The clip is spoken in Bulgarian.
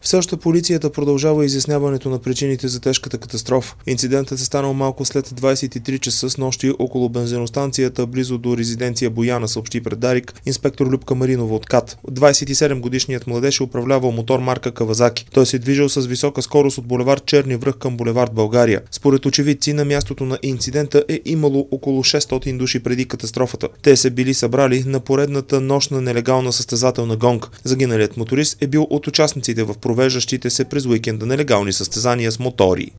Все още полицията продължава изясняването на причините за тежката катастрофа. Инцидентът е станал малко след 23 часа с нощи около бензиностанцията близо до резиденция Бояна, съобщи пред Дарик инспектор Любка Маринова от КАТ. 27-годишният младеж е управлявал мотор марка Кавазаки. Той се движил с висока скорост от булевард Черни връх към булевард България. Според очевидци на мястото на инцидента е имало около 600 души преди катастрофата. Те се били събрали на поредната нощна нелегална състезателна гонка. Загиналият моторист е бил от участниците в провеждащите се през уикенда нелегални състезания с мотори.